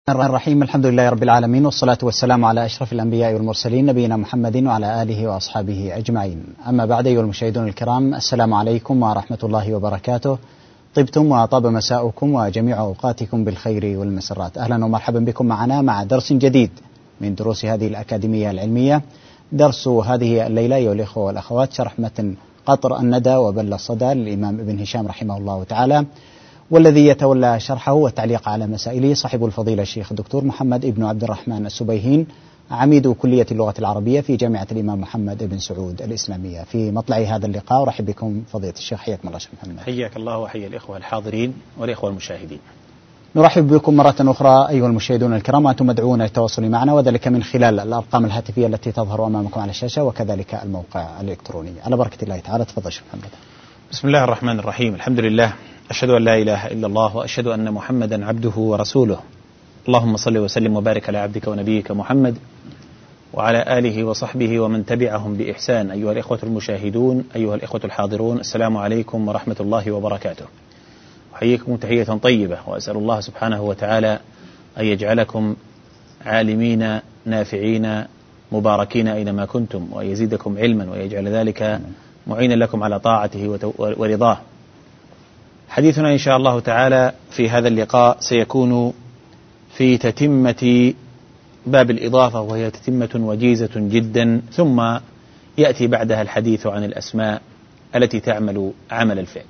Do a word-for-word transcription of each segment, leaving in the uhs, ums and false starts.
الرحمن الرحيم. الحمد لله رب العالمين، والصلاة والسلام على أشرف الأنبياء والمرسلين نبينا محمد وعلى آله وأصحابه أجمعين. أما بعد، أيها المشاهدون الكرام، السلام عليكم ورحمة الله وبركاته. طبتم وطاب مساؤكم وجميع أوقاتكم بالخير والمسرات. أهلا ومرحبا بكم معنا مع درس جديد من دروس هذه الأكاديمية العلمية. درس هذه الليلة أيها الإخوة والأخوات شرح متن قطر الندى وبل الصدى للإمام ابن هشام رحمه الله تعالى، والذي يتولى شرحه والتعليق على مسائله صاحب الفضيلة الشيخ الدكتور محمد ابن عبد الرحمن السبيهين، عميد كلية اللغة العربية في جامعة الإمام محمد بن سعود الإسلامية. في مطلع هذا اللقاء أرحب بكم فضيلة الشيخ. حياكم الله شيخ محمد. حياك الله وحيا الإخوة الحاضرين والإخوة المشاهدين. نرحب بكم مرة أخرى أيها المشاهدون الكرام، وأنتم مدعوون للتواصل معنا، وذلك من خلال الأرقام الهاتفية التي تظهر أمامكم على الشاشة، وكذلك الموقع الإلكتروني. على بركة الله تعالى، تفضل شيخ محمد. بسم الله الرحمن الرحيم. الحمد لله، أشهد أن لا إله إلا الله، وأشهد أن محمدا عبده ورسوله. اللهم صل وسلم وبارك على عبدك ونبيك محمد وعلى آله وصحبه ومن تبعهم بإحسان. أيها الإخوة المشاهدون، أيها الإخوة الحاضرون، السلام عليكم ورحمة الله وبركاته. أحييكم تحية طيبة، وأسأل الله سبحانه وتعالى أن يجعلكم عالمين نافعين مباركين أينما كنتم، وأن يزيدكم علما، ويجعل ذلك معينا لكم على طاعته ورضاه. حديثنا إن شاء الله تعالى في هذا اللقاء سيكون في تتمة باب الإضافة، وهي تتمة وجيزة جدا، ثم يأتي بعدها الحديث عن الأسماء التي تعمل عمل الفعل.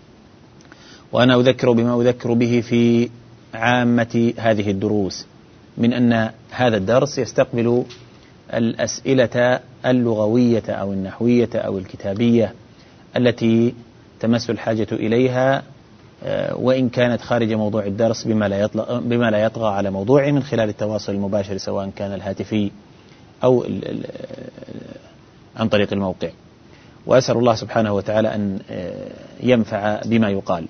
وأنا أذكر بما أذكر به في عامة هذه الدروس، من أن هذا الدرس يستقبل الأسئلة اللغوية أو النحوية أو الكتابية التي تمس الحاجة إليها، وإن كانت خارج موضوع الدرس بما لا يطلق بما لا يطغى على موضوعه، من خلال التواصل المباشر سواء كان الهاتفي أو عن طريق الموقع. وأسأل الله سبحانه وتعالى أن ينفع بما يقال.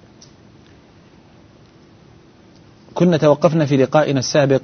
كنا توقفنا في لقائنا السابق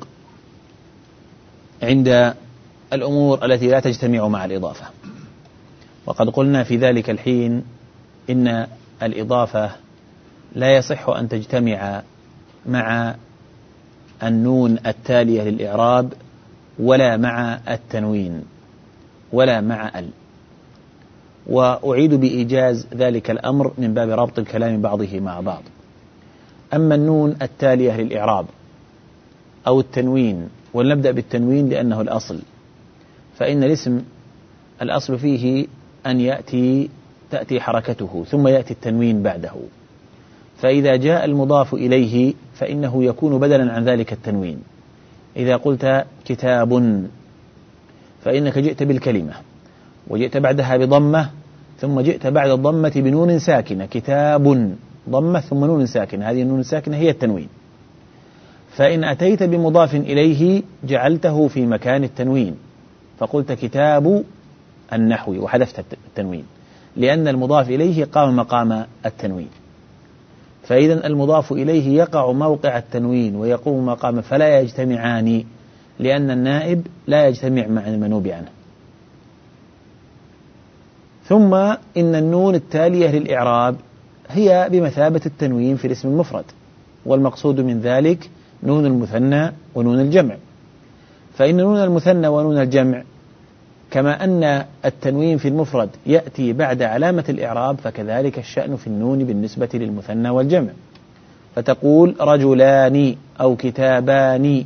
عند الأمور التي لا تجتمع مع الإضافة، وقد قلنا في ذلك الحين إن الإضافة لا يصح أن تجتمع مع النون التالية للإعراب، ولا مع التنوين، ولا مع ال. وأعيد بإيجاز ذلك الأمر من باب ربط الكلام بعضه مع بعض. أما النون التالية للإعراب أو التنوين، ولنبدأ بالتنوين لأنه الأصل، فإن الاسم الأصل فيه أن يأتي تأتي حركته ثم يأتي التنوين بعده، فإذا جاء المضاف إليه فإنه يكون بدلا عن ذلك التنوين. إذا قلت كتاب فإنك جئت بالكلمة وجئت بعدها بضمة، ثم جئت بعد الضمة بنون ساكنة، كتاب ضمة ثم نون ساكنة، هذه النون الساكنة هي التنوين. فإن أتيت بمضاف إليه جعلته في مكان التنوين، فقلت كتاب النحو وحذفت التنوين، لأن المضاف إليه قام مقام التنوين. فإذا المضاف إليه يقع موقع التنوين ويقوم مقام، فلا يجتمعان، لأن النائب لا يجتمع مع المنوب عنه. ثم إن النون التالية للإعراب هي بمثابة التنوين في الاسم المفرد، والمقصود من ذلك نون المثنى ونون الجمع. فإن نون المثنى ونون الجمع كما أن التنوين في المفرد يأتي بعد علامة الإعراب، فكذلك الشأن في النون بالنسبة للمثنى والجمع. فتقول رجلان أو كتابان،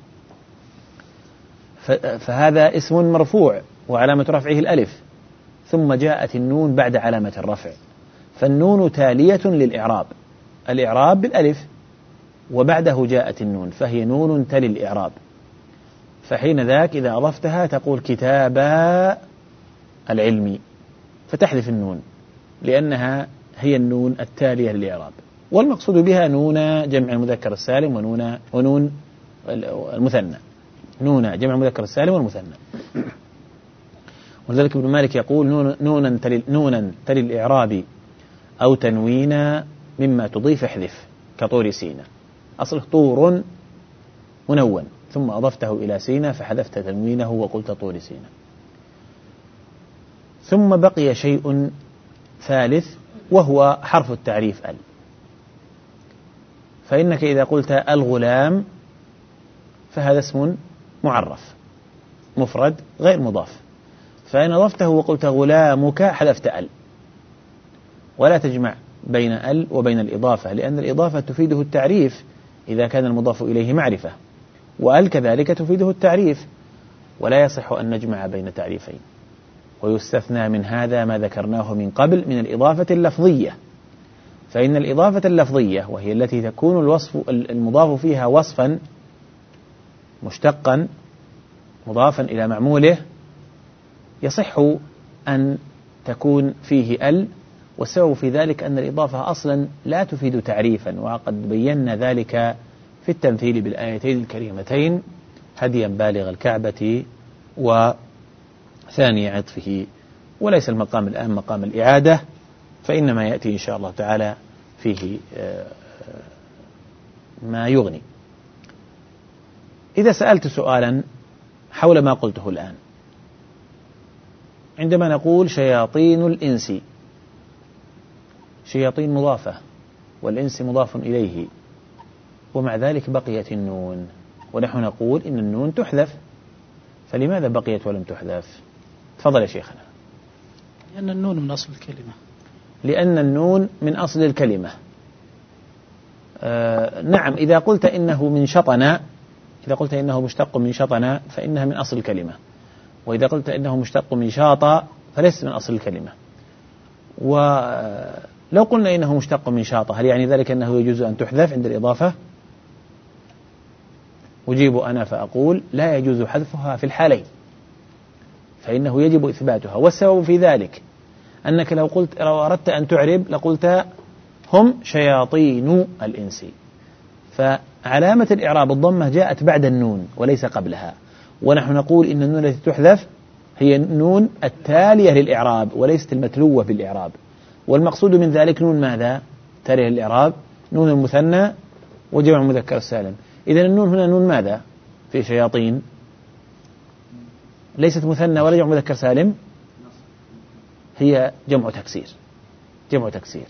فهذا اسم مرفوع وعلامة رفعه الألف، ثم جاءت النون بعد علامة الرفع، فالنون تالية للإعراب، الإعراب بالألف وبعده جاءت النون، فهي نون تلي الإعراب. فحين ذاك إذا أضفتها تقول كتابا العلم، فتحذف النون لأنها هي النون التالية للإعراب. والمقصود بها نون جمع المذكر السالم ونون ونون المثنى، نون جمع المذكر السالم والمثنى. ولذلك ابن مالك يقول نون نونا تلي نونا تلي الإعراب أو تنوينا مما تضيف احذف، كطور سينا، أصله طور منون ثم أضفته إلى سينا فحذفت تنوينه وقلت طور سينا. ثم بقي شيء ثالث وهو حرف التعريف ال. فإنك إذا قلت الغلام فهذا اسم معرف مفرد غير مضاف، فإن أضفته وقلت غلامك حذفت ال، ولا تجمع بين ال وبين الإضافة، لأن الإضافة تفيده التعريف إذا كان المضاف إليه معرفة، وال كذلك تفيده التعريف، ولا يصح أن نجمع بين تعريفين. ويستثنى من هذا ما ذكرناه من قبل من الإضافة اللفظية، فإن الإضافة اللفظية وهي التي تكون الوصف المضاف فيها وصفا مشتقا مضافا إلى معموله يصح أن تكون فيه ال، والسبب في ذلك أن الإضافة أصلا لا تفيد تعريفا، وقد بينا ذلك في التمثيل بالآيتين الكريمتين هديا بالغ الكعبة وثاني عطفه. وليس المقام الآن مقام الإعادة، فإنما يأتي إن شاء الله تعالى فيه ما يغني. إذا سألت سؤالا حول ما قلته الآن، عندما نقول شياطين الإنس، شياطين مضافة والإنس مضاف إليه، ومع ذلك بقيت النون، ونحن نقول إن النون تحذف، فلماذا بقيت ولم تحذف؟ تفضل يا شيخنا. لأن النون من أصل الكلمة. لأن النون من أصل الكلمة. آه نعم، إذا قلت إنه من شطنا، إذا قلت إنه مشتق من شطنا فإنها من أصل الكلمة، وإذا قلت إنه مشتق من شاطا فليس من أصل الكلمة. ولو قلنا إنه مشتق من شاطا هل يعني ذلك أنه يجوز أن تحذف عند الإضافة؟ أجيب أنا فأقول لا يجوز حذفها في الحالين، فإنه يجب إثباتها. والسبب في ذلك أنك لو قلت لو أردت أن تعرب لقلت هم شياطين الإنس، فعلامة الإعراب الضمة جاءت بعد النون وليس قبلها، ونحن نقول إن النون التي تحذف هي النون التالية للإعراب وليست المتلوة بالإعراب. والمقصود من ذلك نون ماذا؟ تالية للإعراب، نون المثنى وجمع مذكر السالم. إذن النون هنا نون ماذا في شياطين؟ ليست مثنى ولا جمع مذكر سالم، هي جمع تكسير، جمع تكسير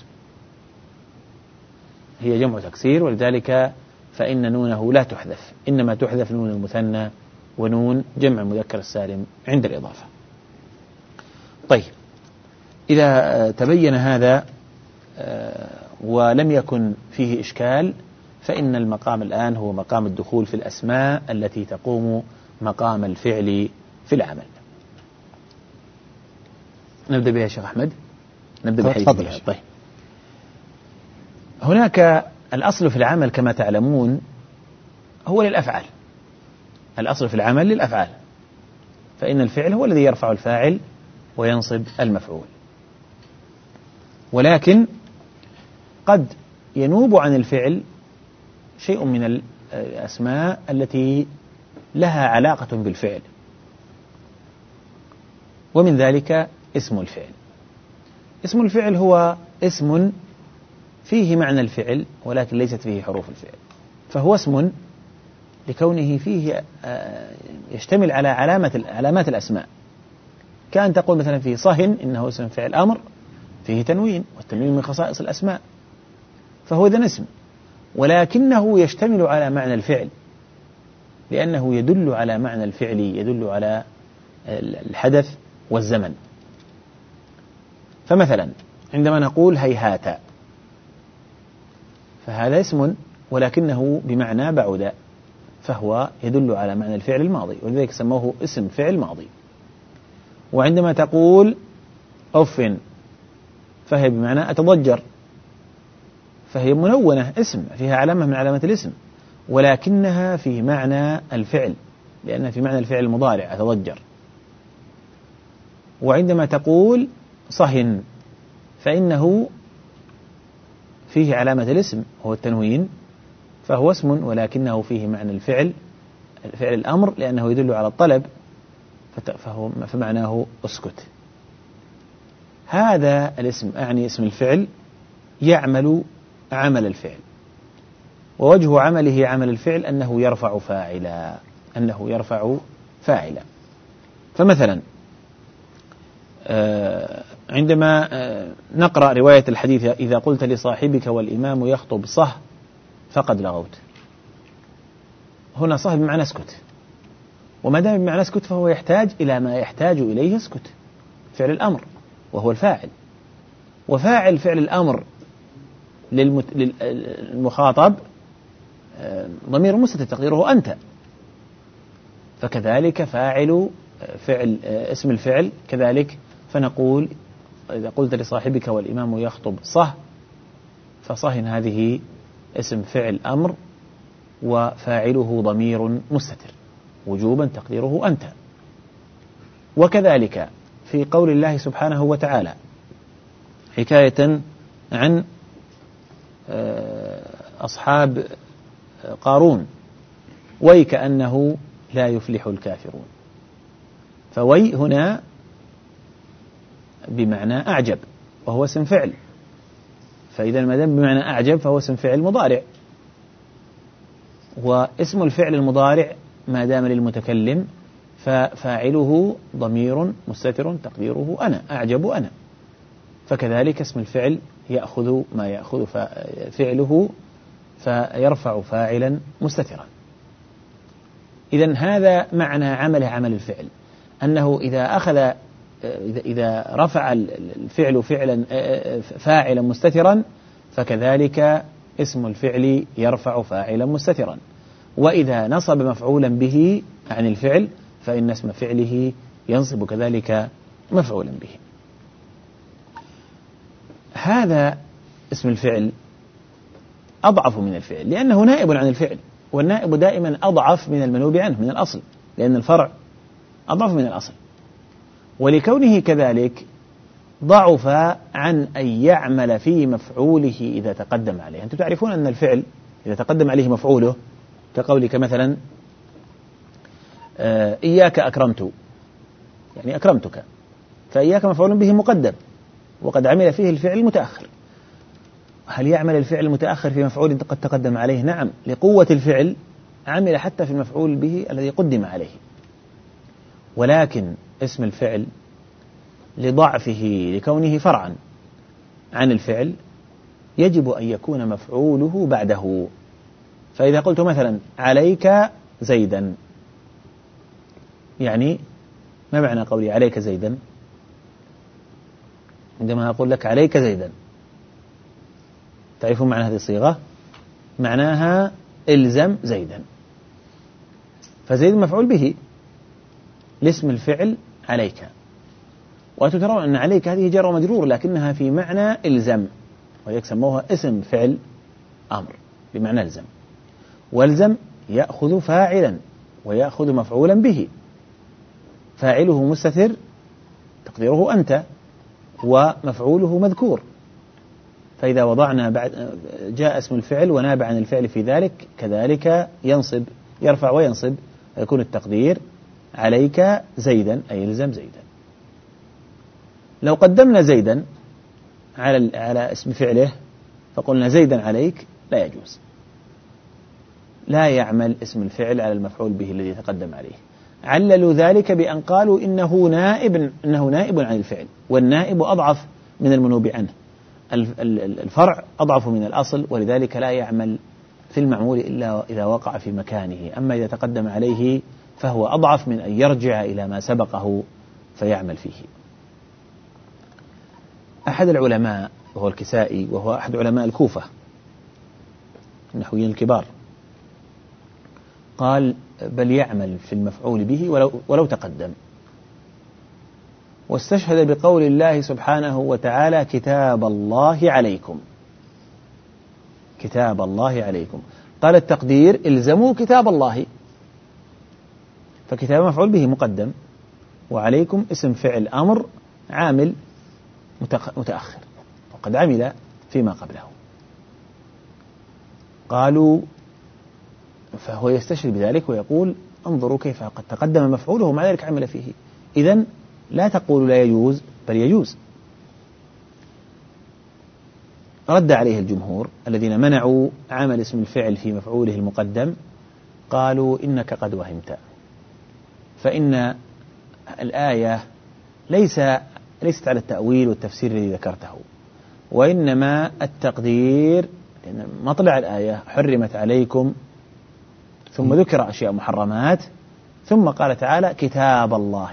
هي جمع تكسير، ولذلك فإن نونه لا تحذف، إنما تحذف نون المثنى ونون جمع مذكر السالم عند الإضافة. طيب، إذا تبين هذا ولم يكن فيه إشكال فإن المقام الآن هو مقام الدخول في الأسماء التي تقوم مقام الفعل في العمل. نبدأ بها يا شيخ أحمد، نبدأ بحديث. طيب، هناك الأصل في العمل كما تعلمون هو للأفعال، الأصل في العمل للأفعال، فإن الفعل هو الذي يرفع الفاعل وينصب المفعول، ولكن قد ينوب عن الفعل شيء من الأسماء التي لها علاقة بالفعل، ومن ذلك اسم الفعل. اسم الفعل هو اسم فيه معنى الفعل ولكن ليست فيه حروف الفعل، فهو اسم لكونه فيه يشتمل على علامة علامات الأسماء، كأن تقول مثلا فيه صهن إنه اسم فعل أمر، فيه تنوين، والتنوين من خصائص الأسماء، فهو إذن اسم، ولكنه يشتمل على معنى الفعل لأنه يدل على معنى الفعل، يدل على الحدث والزمن. فمثلا عندما نقول هيهات فهذا اسم ولكنه بمعنى بعد، فهو يدل على معنى الفعل الماضي، ولذلك سموه اسم فعل ماضي. وعندما تقول أف فهي بمعنى أتضجر، فهي منونة اسم فيها علامة من علامات الاسم، ولكنها في معنى الفعل لأنها في معنى الفعل المضارع أتضجر. وعندما تقول صهن فإنه فيه علامة الاسم هو التنوين، فهو اسم ولكنه فيه معنى الفعل، فعل الأمر، لأنه يدل على الطلب، فهو فمعناه اسكت. هذا الاسم أعني اسم الفعل يعمل عمل الفعل، ووجه عمله عمل الفعل أنه يرفع فاعلا، أنه يرفع فاعلا. فمثلا عندما نقرأ رواية الحديث إذا قلت لصاحبك والإمام يخطب صه فقد لغوت، هنا صح بمعنى اسكت، وما دام بمعنى اسكت فهو يحتاج إلى ما يحتاج إليه اسكت، فعل الأمر وهو الفاعل، وفاعل فعل الأمر للمخاطب ضمير مستتر تقديره أنت، فكذلك فاعل فعل اسم الفعل كذلك، فنقول إذا قلت لصاحبك والإمام يخطب صه، فصه هذه اسم فعل أمر وفاعله ضمير مستتر وجوبا تقديره أنت. وكذلك في قول الله سبحانه وتعالى حكاية عن أصحاب قارون: وي كأنه لا يفلح الكافرون، فوي هنا بمعنى أعجب وهو اسم فعل، فإذا ما دام بمعنى أعجب فهو اسم فعل مضارع، واسم الفعل المضارع ما دام للمتكلم ففاعله ضمير مستتر تقديره أنا، أعجب أنا، فكذلك اسم الفعل يأخذ ما يأخذ فعله فيرفع فاعلا مستترا. إذن هذا معنى عمله عمل الفعل، أنه إذا أخذ إذا رفع الفعل فعلا فاعلا مستترا فكذلك اسم الفعل يرفع فاعلا مستترا، وإذا نصب مفعولا به عن الفعل فإن اسم فعله ينصب كذلك مفعولا به. هذا اسم الفعل أضعف من الفعل لأنه نائب عن الفعل، والنائب دائما أضعف من المنوب عنه من الأصل، لأن الفرع أضعف من الأصل، ولكونه كذلك ضعف عن أن يعمل في مفعوله إذا تقدم عليه. أنتم تعرفون أن الفعل إذا تقدم عليه مفعوله كقولك مثلا إياك أكرمت، يعني أكرمتك، فإياك مفعول به مقدم وقد عمل فيه الفعل المتأخر. هل يعمل الفعل المتأخر في مفعول قد تقدم عليه؟ نعم، لقوة الفعل عمل حتى في المفعول به الذي قدم عليه، ولكن اسم الفعل لضعفه لكونه فرعا عن الفعل يجب أن يكون مفعوله بعده. فإذا قلت مثلا عليك زيدا، يعني ما معنى قولي عليك زيدا؟ عندما أقول لك عليك زيدا تعرفون معنى هذه الصيغة؟ معناها إلزم زيدا، فزيد مفعول به لاسم الفعل عليك، وأنتم ترون أن عليك هذه جر ومجرور لكنها في معنى إلزم، ويسموها اسم فعل أمر بمعنى إلزم، والزم يأخذ فاعلا ويأخذ مفعولا به، فاعله مستتر تقديره أنت ومفعوله مذكور، فإذا وضعنا بعد جاء اسم الفعل وناب عن الفعل في ذلك كذلك ينصب يرفع وينصب، يكون التقدير عليك زيدا أي إلزم زيدا. لو قدمنا زيدا على على اسم فعله فقلنا زيدا عليك لا يجوز، لا يعمل اسم الفعل على المفعول به الذي تقدم عليه. عللوا ذلك بأن قالوا إنه نائب إنه نائب عن الفعل، والنائب أضعف من المنوب عنه، الفرع أضعف من الأصل، ولذلك لا يعمل في المعمول إلا إذا وقع في مكانه، أما إذا تقدم عليه فهو أضعف من أن يرجع إلى ما سبقه فيعمل فيه. أحد العلماء وهو الكسائي وهو أحد علماء الكوفة النحويين الكبار قال بل يعمل في المفعول به ولو, ولو تقدم، واستشهد بقول الله سبحانه وتعالى كتاب الله عليكم، كتاب الله عليكم، قال التقدير الزموا كتاب الله، فكتاب مفعول به مقدم وعليكم اسم فعل أمر عامل متأخر وقد عمل فيما قبله. قالوا فهو يستشهد بذلك ويقول انظروا كيف قد تقدم مفعوله ومع ذلك عمل فيه، إذن لا تقول لا يجوز بل يجوز. رد عليه الجمهور الذين منعوا عمل اسم الفعل في مفعوله المقدم، قالوا إنك قد وهمت، فإن الآية ليس ليست على التأويل والتفسير الذي ذكرته، وإنما التقدير، لأن مطلع الآية حرمت عليكم ثم ذكر أشياء محرمات، ثم قال تعالى كتاب الله.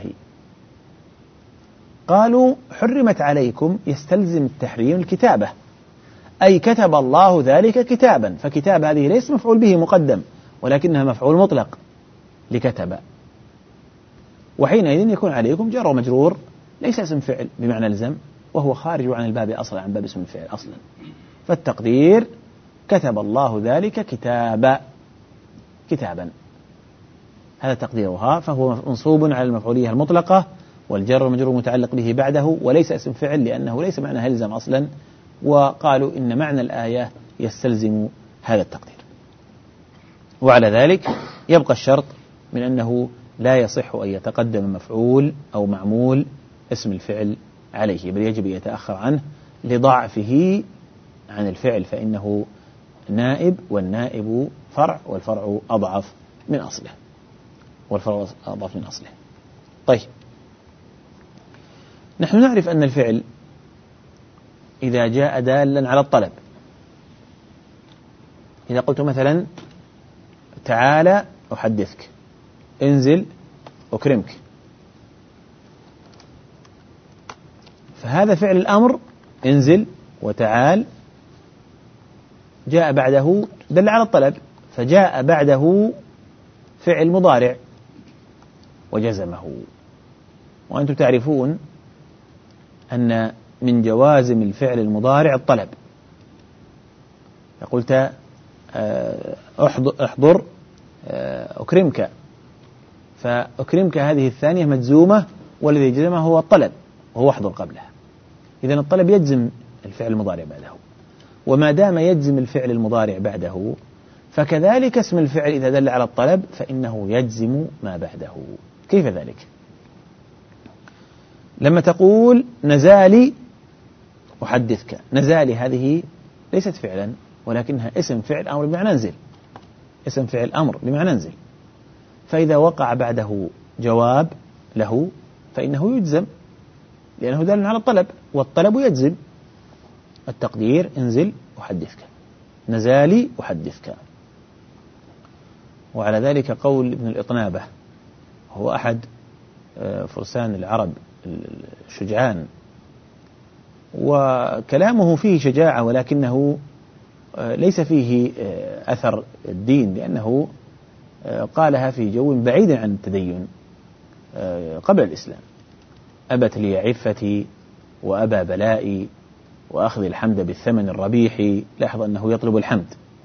قالوا حرمت عليكم يستلزم التحريم الكتابة، أي كتب الله ذلك كتابا، فكتاب هذه ليس مفعول به مقدم ولكنها مفعول مطلق لكتب، وحينئذ يكون عليكم جار ومجرور ليس اسم فعل بمعنى الزم، وهو خارج عن الباب أصلا، عن باب اسم الفعل أصلا، فالتقدير كتب الله ذلك كتابا كتابا، هذا تقديرها، فهو منصوب على المفعولية المطلقة، والجر والمجرور متعلق به بعده، وليس اسم فعل لأنه ليس معنى هلزم أصلا، وقالوا إن معنى الآية يستلزم هذا التقدير. وعلى ذلك يبقى الشرط من أنه لا يصح أن يتقدم مفعول أو معمول اسم الفعل عليه، بل يجب يتأخر عنه لضعفه عن الفعل، فإنه نائب، والنائب فرع، والفرع أضعف من أصله، والفرع أضعف من أصله. طيب، نحن نعرف أن الفعل إذا جاء دالا على الطلب، إذا قلت مثلا تعالى أحدثك، انزل أكرمك، فهذا فعل الأمر انزل وتعال جاء بعده دل على الطلب، فجاء بعده فعل مضارع وجزمه. وأنتم تعرفون أن من جوازم الفعل المضارع الطلب، قلت احضر أكرمك، فأكرمك هذه الثانية مجزومة، والذي جزمه هو الطلب وهو احضر قبلها، إذن الطلب يجزم الفعل المضارع بعده، وما دام يجزم الفعل المضارع بعده فكذلك اسم الفعل إذا دل على الطلب فإنه يجزم ما بعده. كيف ذلك؟ لما تقول نزالي أحدثك، نزالي هذه ليست فعلا ولكنها اسم فعل أمر بمعنى انزل، اسم فعل أمر بمعنى انزل، فإذا وقع بعده جواب له فإنه يجزم لأنه دال على الطلب، والطلب يجزم. التقدير انزل أحدثك، نزالي أحدثك. وعلى ذلك قول ابن الإطنابة، هو أحد فرسان العرب الشجعان، وكلامه فيه شجاعة ولكنه ليس فيه أثر الدين، لأنه قالها في جو بعيد عن التدين قبل الإسلام. أبت لي عفتي وأبى بلائي وأخذ الحمد بالثمن الربيح. لاحظ أنه يطلب الحمد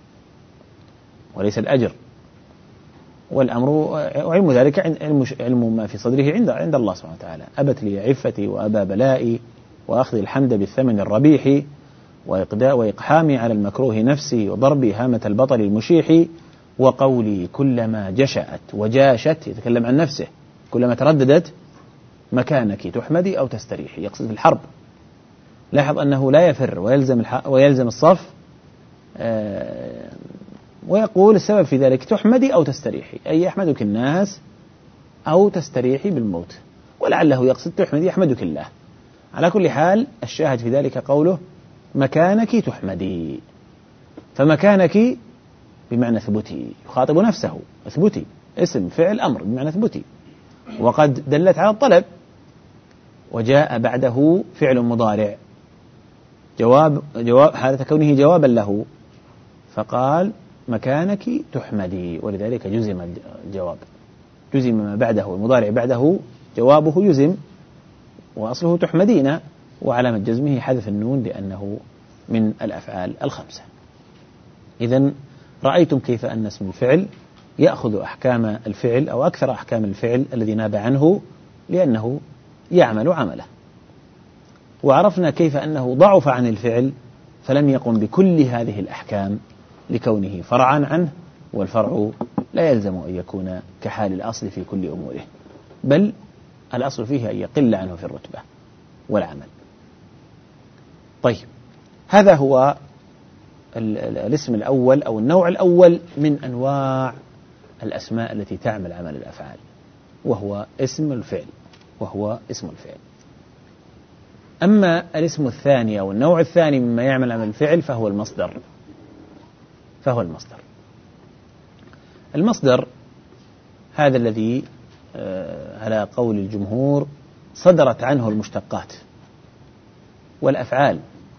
وليس الأجر، والأمر وعلم ذلك علم ما في صدره عند عند الله سبحانه وتعالى. أبت لي عفتي وأبى بلائي وأخذ الحمد بالثمن الربيح وإقداء وإقحامي على المكروه نفسي وضربي هامة البطل المشيح وقولي كلما جشأت وجاشت، يتكلم عن نفسه، كلما ترددت مكانك تحمدي أو تستريحي، يقصد في الحرب. لاحظ أنه لا يفر ويلزم ويلزم الصف، آه ويقول السبب في ذلك تحمدي أو تستريحي، أي يحمدك الناس أو تستريحي بالموت، ولعله يقصد تحمدي يحمدك الله. على كل حال الشاهد في ذلك قوله مكانك تحمدي، فمكانك بمعنى ثبتي، يخاطب نفسه، اثبتي، اسم فعل أمر بمعنى اثبتي، وقد دلت على الطلب، وجاء بعده فعل مضارع جواب جواب حالة كونه جوابا له، فقال مكانك تحمدي، ولذلك جزم الجواب، جزم ما بعده، المضارع بعده جوابه يزم، وأصله تحمدين، وعلامة جزمه حذف النون لأنه من الأفعال الخمسة. إذن رأيتم كيف أن اسم الفعل يأخذ أحكام الفعل أو أكثر أحكام الفعل الذي ناب عنه لأنه يعمل عمله، وعرفنا كيف أنه ضعف عن الفعل فلم يقم بكل هذه الأحكام لكونه فرعا عنه، والفرع لا يلزم أن يكون كحال الأصل في كل أموره، بل الأصل فيه أن يقل عنه في الرتبة والعمل. طيب، هذا هو الاسم الأول أو النوع الأول من أنواع الأسماء التي تعمل عمل الأفعال، وهو اسم الفعل وهو اسم الفعل. أما الاسم الثاني أو النوع الثاني مما يعمل عمل الفعل فهو المصدر، فهو المصدر. المصدر هذا الذي على قول الجمهور صدرت عنه المشتقات والأفعال.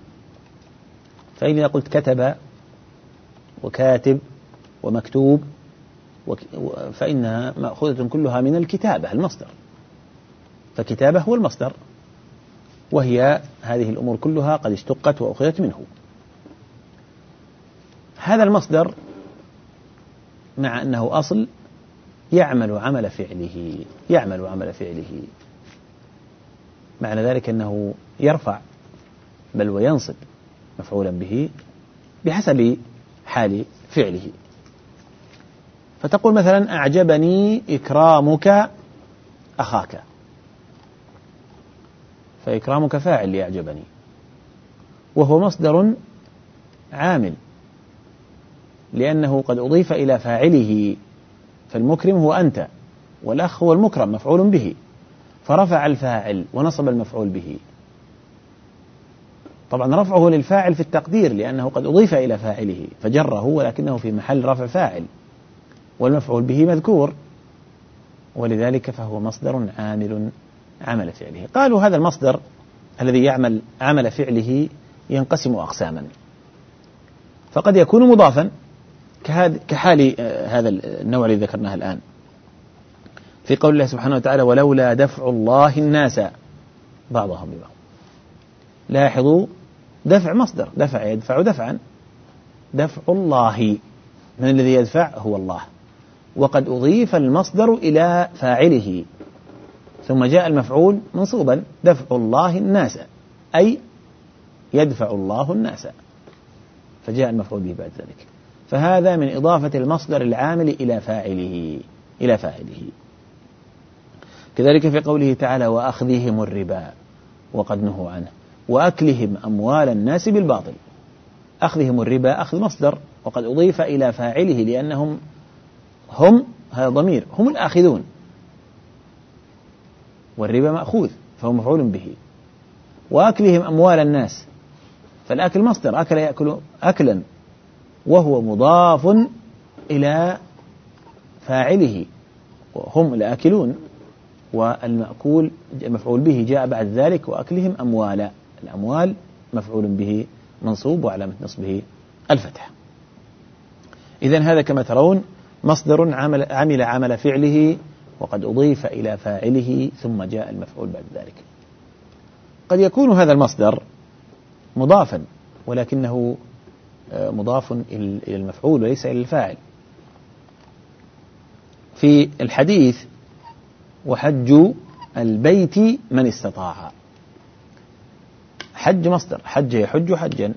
فإذا قلت كتب وكاتب ومكتوب فإنها مأخوذة كلها من الكتابة المصدر، فكتابة هو المصدر، وهي هذه الأمور كلها قد اشتقت وأخذت منه. هذا المصدر مع أنه أصل يعمل عمل فعله يعمل عمل فعله معنى ذلك أنه يرفع بل وينصب مفعولا به بحسب حال فعله. فتقول مثلا أعجبني إكرامك أخاك، فإكرامك فاعل لأعجبني، وهو مصدر عامل لأنه قد أضيف إلى فاعله، فالمكرم هو أنت والأخ هو المكرم مفعول به، فرفع الفاعل ونصب المفعول به. طبعا رفعه للفاعل في التقدير لأنه قد أضيف إلى فاعله فجره، ولكنه في محل رفع فاعل والمفعول به مذكور، ولذلك فهو مصدر عامل عمل فعله. قالوا هذا المصدر الذي يعمل عمل فعله ينقسم أقساما، فقد يكون مضافا كحال هذا النوع الذي ذكرناه الآن في قول الله سبحانه وتعالى ولولا دفع الله الناس بعضهم ببعض. لاحظوا دفع مصدر، دفع يدفع دفعا، دفع الله من الذي يدفع هو الله، وقد أضيف المصدر إلى فاعله ثم جاء المفعول منصوبا دفع الله الناس أي يدفع الله الناس، فجاء المفعول به بعد ذلك. فهذا من إضافة المصدر العامل إلى فاعله إلى فاعله. كذلك في قوله تعالى وأخذهم الربا وقد نهوا عنه وأكلهم أموال الناس بالباطل. أخذهم الربا أخذ مصدر وقد أضيف إلى فاعله لأنهم هم، هذا ضمير، هم الآخذون، والربا مأخوذ فهو مفعول به. وأكلهم أموال الناس، فالأكل مصدر، أكل يأكل أكلا، وهو مضاف إلى فاعله وهم الآكلون، والمأكول المفعول به جاء بعد ذلك وأكلهم أموالا، الأموال مفعول به منصوب وعلامة نصبه الفتح. إذن هذا كما ترون مصدر عمل, عمل عمل فعله وقد أضيف إلى فاعله ثم جاء المفعول بعد ذلك. قد يكون هذا المصدر مضافا ولكنه مضاف إلى المفعول وليس إلى الفاعل. في الحديث وحج البيت من استطاع، حج مصدر، حج يحج حجا.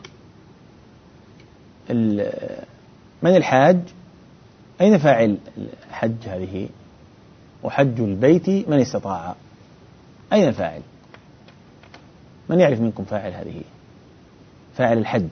من الحاج؟ أين فاعل الحج هذه؟ وحج البيت من استطاع، أين الفاعل؟ من يعرف منكم فاعل هذه؟ فاعل الحج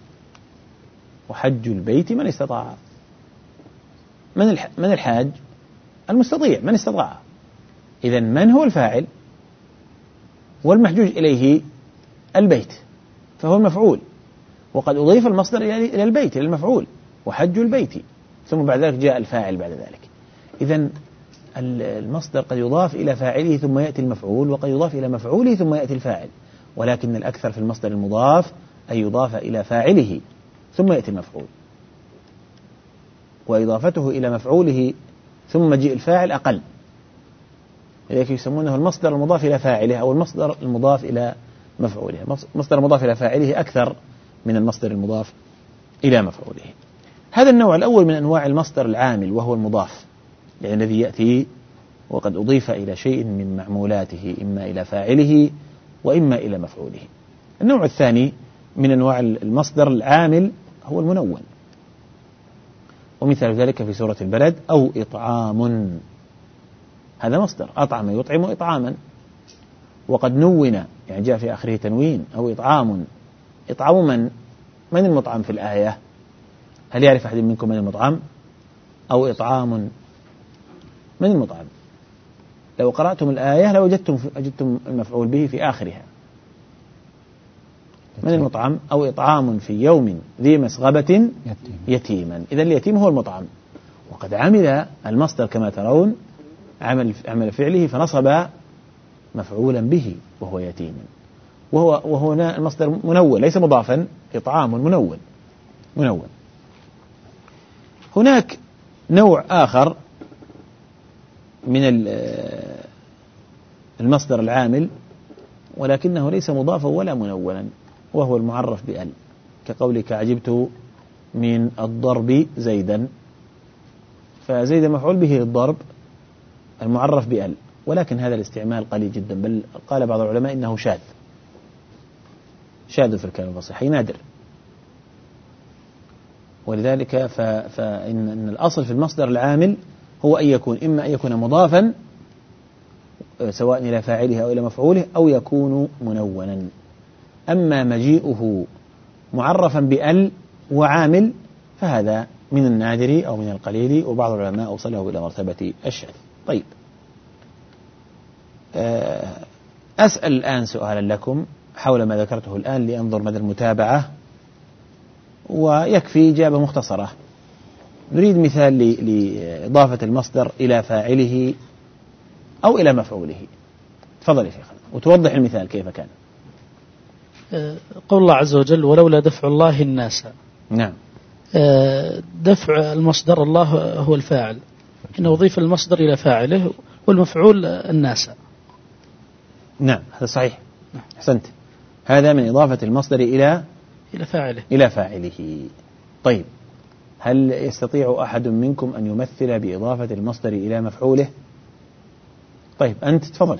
وحج البيت من استطاع. من من الحاج؟ المستطيع، من استطاع. إذن من هو الفاعل؟ والمحجوج إليه البيت، فهو المفعول، وقد أضيف المصدر إلى البيت إلى المفعول وحج البيت، ثم بعد ذلك جاء الفاعل بعد ذلك. إذن المصدر قد يضاف إلى فاعله ثم يأتي المفعول، وقد يضاف إلى مفعوله ثم يأتي الفاعل، ولكن الأكثر في المصدر المضاف أن يضاف إلى فاعله ثم يأتي المفعول، وإضافته إلى مفعوله ثم مجيء الفاعل أقل، لذلك يسمونه المصدر المضاف إلى فاعله أو المصدر المضاف إلى مفعوله. المصدر المضاف إلى فاعله أكثر من المصدر المضاف إلى مفعوله. هذا النوع الأول من أنواع المصدر العامل وهو المضاف، يعني الذي يأتي وقد أضيف إلى شيء من معمولاته إما إلى فاعله وإما إلى مفعوله. النوع الثاني من أنواع المصدر العامل هو المنون، ومثال ذلك في سورة البلد أو إطعام، هذا مصدر، أطعم يطعم إطعاما، وقد نون يعني جاء في آخره تنوين، أو إطعام. إطعام من؟ من المطعم في الآية؟ هل يعرف أحد منكم من المطعم؟ أو إطعام من المطعم؟ لو قرأتم الآية لوجدتم وجدتم المفعول به في آخرها. من المطعم؟ أو إطعام في يوم ذي مسغبة يتيما. إذن اليتيم هو المطعم. وقد عمل المصدر كما ترون عمل عمل فعله فنصب مفعولا به وهو يتيم، وهو وهنا المصدر منون ليس مضافا، إطعام منون منون. هناك نوع آخر من المصدر العامل ولكنه ليس مضافا ولا منونا، وهو المعرف بأل، كقولك عجبت من الضرب زيدا، فزيدا مفعول به للضرب المعرف بأل، ولكن هذا الاستعمال قليل جدا، بل قال بعض العلماء إنه شاذ شاذ في الكلام الفصيح نادر. ولذلك فإن الأصل في المصدر العامل هو أن يكون إما أن يكون مضافا سواء إلى فاعله أو إلى مفعوله، أو يكون منونا. أما مجيئه معرفا بأل وعامل فهذا من النادر أو من القليل، وبعض العلماء أوصله إلى مرتبة الشاذ. طيب، أسأل الآن سؤالا لكم حول ما ذكرته الآن لأنظر مدى المتابعة، ويكفي إجابة مختصرة. نريد مثال لإضافة المصدر إلى فاعله أو إلى مفعوله. تفضل يا شيخنا وتوضح المثال كيف كان. قول الله عز وجل ولولا دفع الله الناس. نعم. دفع المصدر الله هو الفاعل، إنه أضيف المصدر إلى فاعله والمفعول الناس. نعم هذا صحيح. أحسنت، هذا من إضافة المصدر إلى إلى فاعله إلى فاعله. طيب، هل يستطيع أحد منكم أن يمثل بإضافة المصدر إلى مفعوله؟ طيب أنت تفضل.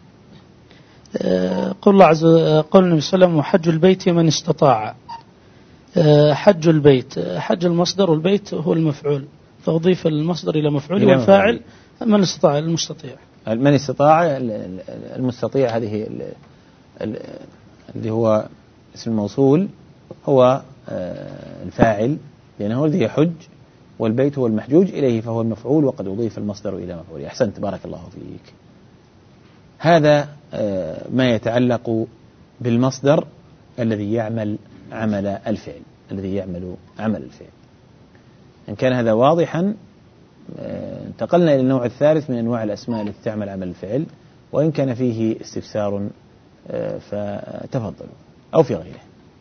قول الله عز وجل، قول النبي صلى الله عليه وسلم وحج البيت من استطاع. حج البيت، حج المصدر والبيت هو المفعول، فأضيف المصدر إلى مفعوله والفاعل من استطاع المستطيع. من استطاع المستطيع هذه اللي هو اسم الموصول هو الفاعل لأنه الذي يحج، والبيت هو المحجوج إليه فهو المفعول، وقد أضيف المصدر إلى مفعوله. أحسنت بارك الله فيك. هذا ما يتعلق بالمصدر الذي يعمل عمل الفعل الذي يعمل عمل الفعل. إن كان هذا واضحا انتقلنا إلى النوع الثالث من أنواع الأسماء التي تعمل عمل الفعل، وإن كان فيه استفسار فتفضلوا أو في غيره.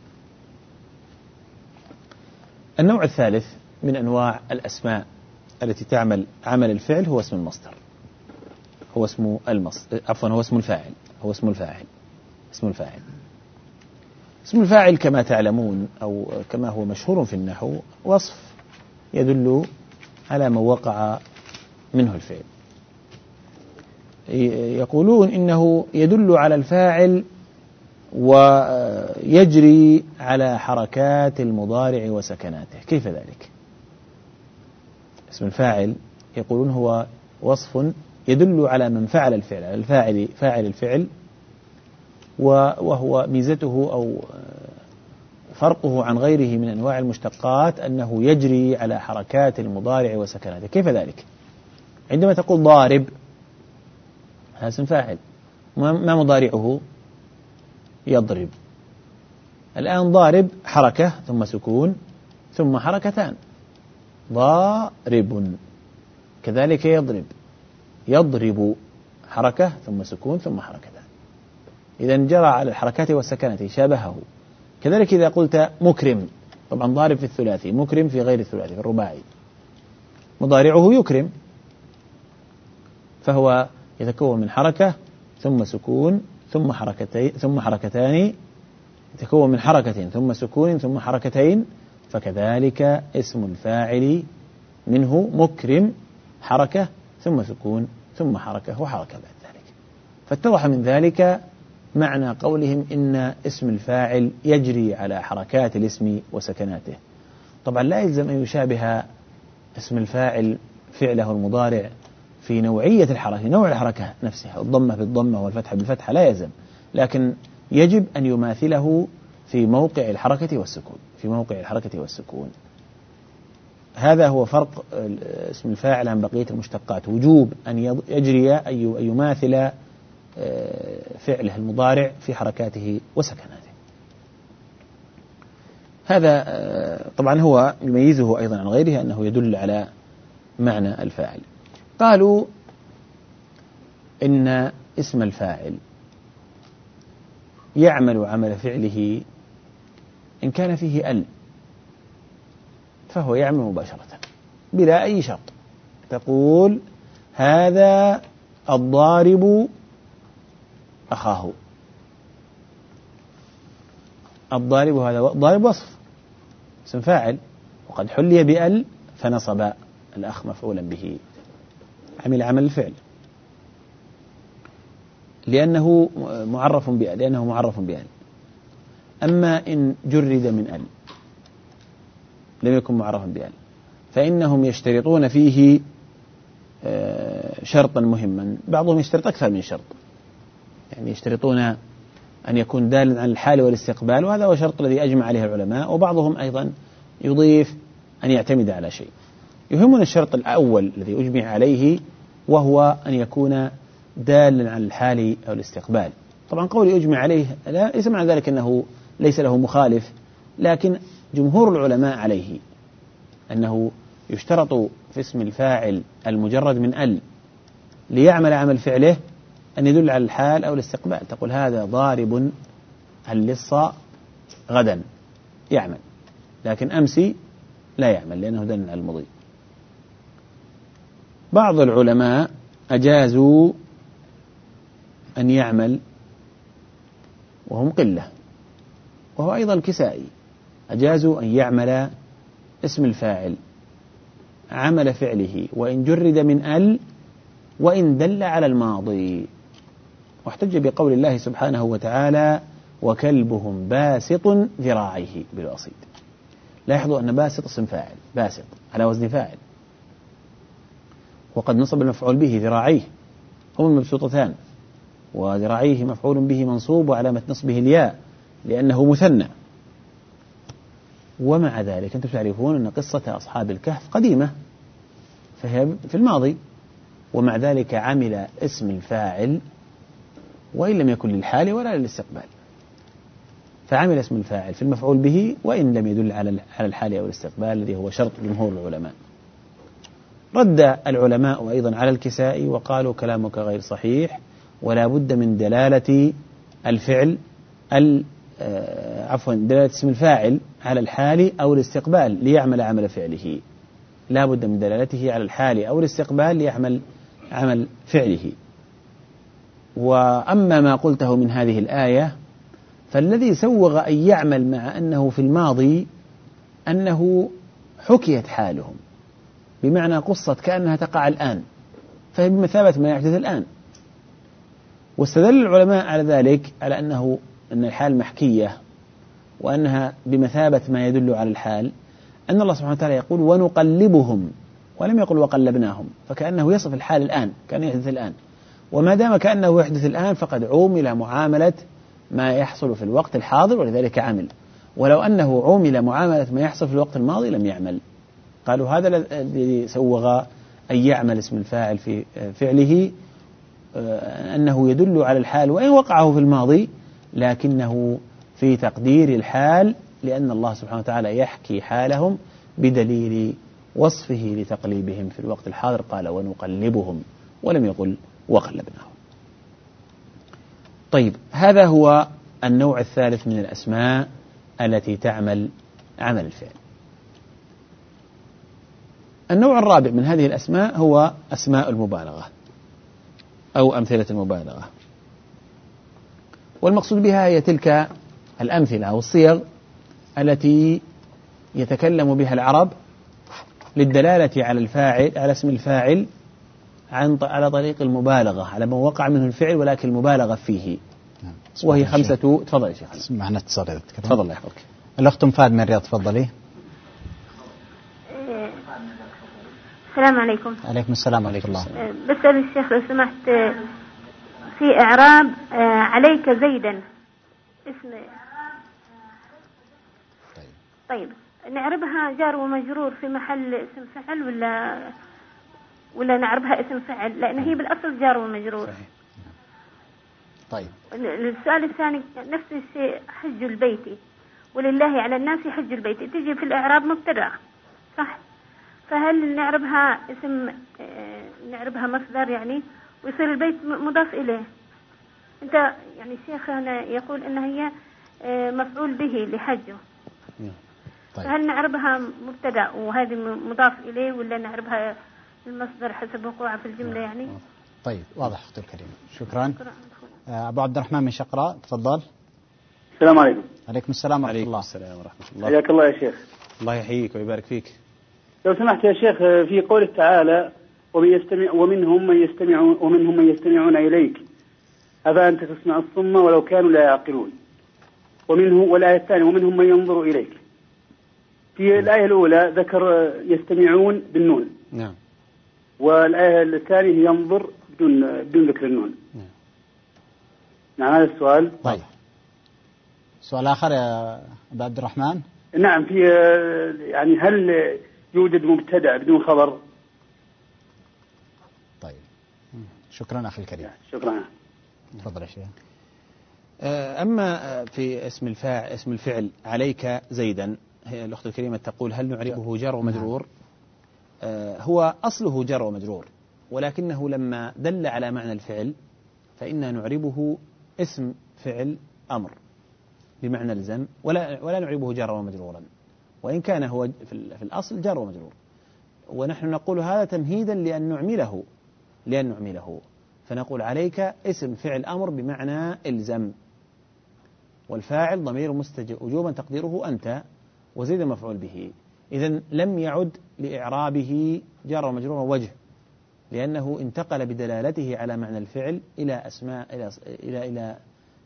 النوع الثالث من أنواع الأسماء التي تعمل عمل الفعل هو اسم المصدر، هو اسم المصدر عفوا هو اسم الفاعل هو اسم الفاعل اسم الفاعل اسم الفاعل كما تعلمون أو كما هو مشهور في النحو وصف يدل على ما وقع منه الفعل. يقولون إنه يدل على الفاعل ويجري على حركات المضارع وسكناته. كيف ذلك؟ اسم الفاعل يقولون هو وصف يدل على من فعل الفعل، على الفاعل فاعل الفعل، وهو ميزته أو فرقه عن غيره من أنواع المشتقات أنه يجري على حركات المضارع وسكناته. كيف ذلك؟ عندما تقول ضارب هذا اسم فاعل، ما مضارعه؟ يضرب. الآن ضارب حركة ثم سكون ثم حركتان، ضارب. كذلك يضرب يضرب حركة ثم سكون ثم حركتان، إذا جرى على الحركات والسكنات شابهه. كذلك إذا قلت مكرم، طبعا ضارب في الثلاثي، مكرم في غير الثلاثي في الرباعي، مضارعه يكرم، فهو يتكون من حركة ثم سكون ثم حركتين ثم حركتان، يتكون من حركة ثم سكون ثم حركتين. فكذلك اسم الفاعل منه مكرم، حركة ثم سكون ثم حركة وحركة بعد ذلك. فاتضح من ذلك معنى قولهم إن اسم الفاعل يجري على حركات الاسم وسكناته. طبعا لا يلزم أن يشابه اسم الفاعل فعله المضارع في نوعية الحركة، نوع الحركة نفسها، الضمة بالضمة والفتحة بالفتحة لا يلزم، لكن يجب أن يماثله في موقع الحركة والسكون في موقع الحركة والسكون. هذا هو فرق اسم الفاعل عن بقية المشتقات، وجوب أن يجري أن يماثل فعله المضارع في حركاته وسكناته. هذا طبعا هو يميزه أيضا عن غيره أنه يدل على معنى الفاعل. قالوا إن اسم الفاعل يعمل عمل فعله إن كان فيه ال، فهو يعمل مباشرة بلا أي شرط. تقول هذا الضارب أخاه، الضارب هذا ضارب وصف اسم فاعل، وقد حلي بأل فنصب الأخ مفعولا به، عمل عمل الفعل لأنه معرف بأل، لأنه معرف بأل. أما إن جرد من أل لم يكن معرفا بأل، فإنهم يشترطون فيه شرطا مهما، بعضهم يشترط أكثر من شرط، يعني يشترطون أن يكون دالا على الحال والاستقبال، وهذا هو الشرط الذي أجمع عليه العلماء، وبعضهم أيضا يضيف أن يعتمد على شيء. يهمنا الشرط الأول الذي أجمع عليه، وهو أن يكون دالا على الحال أو الاستقبال. طبعا قولي أجمع عليه لا ليس معنى ذلك أنه ليس له مخالف، لكن جمهور العلماء عليه أنه يشترط في اسم الفاعل المجرد من ال ليعمل عمل فعله أن يدل على الحال أو الاستقبال. تقول هذا ضارب اللص غدا، يعمل، لكن أمسي لا يعمل لأنه دل على المضي. بعض العلماء أجازوا أن يعمل وهم قلة، وهو أيضا الكسائي، أجازوا أن يعمل اسم الفاعل عمل فعله وإن جرد من ال وإن دل على الماضي، واحتج بقول الله سبحانه وتعالى وكلبهم باسط ذراعيه بالوسيط. لاحظوا أن باسط اسم فاعل، باسط على وزن فاعل، وقد نصب المفعول به ذراعيه هم المبسوطتان، وذراعيه مفعول به منصوب وعلامة نصبه الياء لأنه مثنى. ومع ذلك أنتم تعرفون أن قصة أصحاب الكهف قديمة فهي في الماضي، ومع ذلك عمل اسم الفاعل وإن لم يكن للحال ولا للاستقبال، فعمل اسم الفاعل في المفعول به وإن لم يدل على الحال أو الاستقبال الذي هو شرط جمهور العلماء. رد العلماء أيضا على الكسائي وقالوا كلامك غير صحيح، ولا بد من دلالة الفعل عفوا دلالة اسم الفاعل على الحال أو الاستقبال ليعمل عمل فعله، لا بد من دلالته على الحال أو الاستقبال ليعمل عمل فعله. وأما ما قلته من هذه الآية فالذي سوغ أن يعمل مع أنه في الماضي أنه حكيت حالهم، بمعنى قصة كأنها تقع الآن، فهي بمثابة ما يحدث الآن. واستدل العلماء على ذلك على أنه أن الحال محكية وأنها بمثابة ما يدل على الحال، أن الله سبحانه وتعالى يقول ونقلبهم، ولم يقل وقلبناهم، فكأنه يصف الحال الآن، كان يحدث الآن، وما دام كأنه يحدث الآن فقد عومل معاملة ما يحصل في الوقت الحاضر ولذلك عمل، ولو أنه عومل معاملة ما يحصل في الوقت الماضي لم يعمل. قالوا هذا الذي سوغ أن يعمل اسم الفاعل في فعله أنه يدل على الحال وإن وقعه في الماضي، لكنه في تقدير الحال، لأن الله سبحانه وتعالى يحكي حالهم بدليل وصفه لتقليبهم في الوقت الحاضر، قال ونقلبهم ولم يقل وقلبناهم. طيب، هذا هو النوع الثالث من الأسماء التي تعمل عمل الفعل. النوع الرابع من هذه الأسماء هو أسماء المبالغة أو أمثلة المبالغة، والمقصود بها هي تلك الأمثلة أو الصيغ التي يتكلم بها العرب للدلالة على الفاعل، على اسم الفاعل عن على طريق المبالغة، على ما وقع منه الفعل ولكن المبالغة فيه، وهي خمسة. تفضل يا شيخ. معنا اتصال يا دكتور. تفضل الله يحفظك. الأخت أم فهد من الرياض، تفضلي. السلام عليكم. عليكم السلام ورحمة الله. بسأل الشيخ لو سمحت في إعراب عليك زيدا اسم. طيب. طيب نعربها جار ومجرور في محل اسم فعل ولا ولا نعربها اسم فعل، لأن هي بالأصل جار ومجرور. صحيح. طيب. السؤال الثاني نفس الشيء، حج البيت ولله على الناس حج البيت، تجي في الإعراب مبتدأ صح؟ فهل نعربها اسم نعربها مصدر يعني ويصير البيت مضاف إليه؟ أنت يعني الشيخ هنا يقول إن هي مفعول به لحجه. طيب. فهل نعربها مبتدأ وهذه مضاف إليه ولا نعربها المصدر حسب وقوعها في الجملة يعني؟ طيب واضح أختي الكريمة، شكرا. أبو عبد الرحمن من شقراء، تفضل. السلام عليكم. عليكم السلام ورحمة الله. السلام ورحمة الله. حياك الله يا شيخ. الله يحييك ويبارك فيك. لو سمحت يا شيخ، في قوله تعالى ومن يستمع ومنهم من يستمع ومنهم من يستمعون إليك أفأنت تسمع الصم ولو كانوا لا يعقلون، ومنه والآية الثانية ومنهم من ينظر إليك. في الآية الأولى ذكر يستمعون بالنون، نعم، والآية الثانية ينظر بدون بدون ذكر النون. نعم. نعم هذا السؤال. طيب سؤال آخر يا أبو عبد الرحمن. نعم، في يعني هل يوجد مبتدأ بدون خبر؟ طيب شكرا أخي الكريم. شكرا. تفضل يا شيخ. أما في اسم الفاعل اسم الفعل عليك زيدا، هي الأخت الكريمة تقول هل نعربه جر ومجرور؟ آه هو أصله جر ومجرور، ولكنه لما دل على معنى الفعل فإنا نعربه اسم فعل أمر بمعنى الزم، ولا ولا نعربه جر ومجرورا، وإن كان هو في الأصل جر ومجرور. ونحن نقول هذا تمهيدا لأن نعمله لأن نعمله فنقول عليك اسم فعل أمر بمعنى الزم، والفاعل ضمير مستتر وجوبا تقديره أنت، وزيد مفعول به. إذن لم يعد لإعرابه جر ومجرور وجه، لأنه انتقل بدلالته على معنى الفعل إلى أسماء إلى إلى إلى